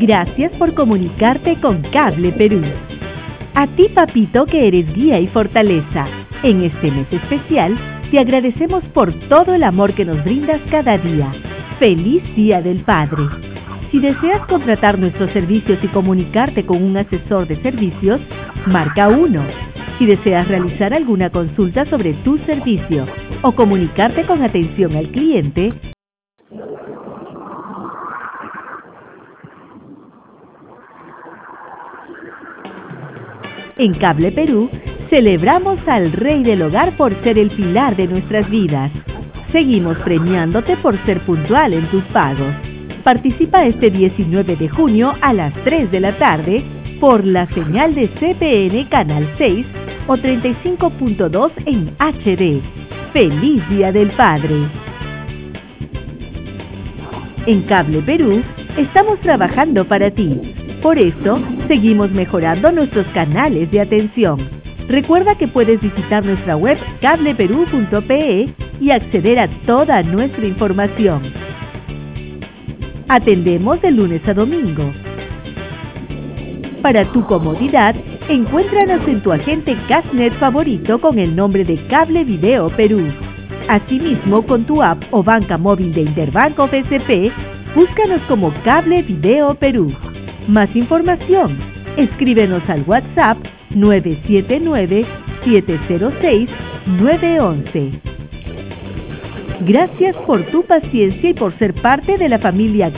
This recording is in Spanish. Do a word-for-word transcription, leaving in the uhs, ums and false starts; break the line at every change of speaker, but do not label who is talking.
Gracias por comunicarte con Cable Perú. A ti, papito, que eres guía y fortaleza. En este mes especial, te agradecemos por todo el amor que nos brindas cada día. ¡Feliz Día del Padre! Si deseas contratar nuestros servicios y comunicarte con un asesor de servicios, marca uno. Si deseas realizar alguna consulta sobre tu servicio o comunicarte con atención al cliente, en Cable Perú, celebramos al Rey del Hogar por ser el pilar de nuestras vidas. Seguimos premiándote por ser puntual en tus pagos. Participa este diecinueve de junio a las tres de la tarde por la señal de C P N Canal seis o treinta y cinco punto dos en H D. ¡Feliz Día del Padre! En Cable Perú, estamos trabajando para ti. Por eso, seguimos mejorando nuestros canales de atención. Recuerda que puedes visitar nuestra web cable perú punto pe y acceder a toda nuestra información. Atendemos de lunes a domingo. Para tu comodidad, encuéntranos en tu agente Cashnet favorito con el nombre de Cable Video Perú. Asimismo, con tu app o banca móvil de Interbanco B C P, búscanos como Cable Video Perú. Más información, escríbenos al WhatsApp nueve siete nueve, siete cero seis, nueve uno uno. Gracias por tu paciencia y por ser parte de la familia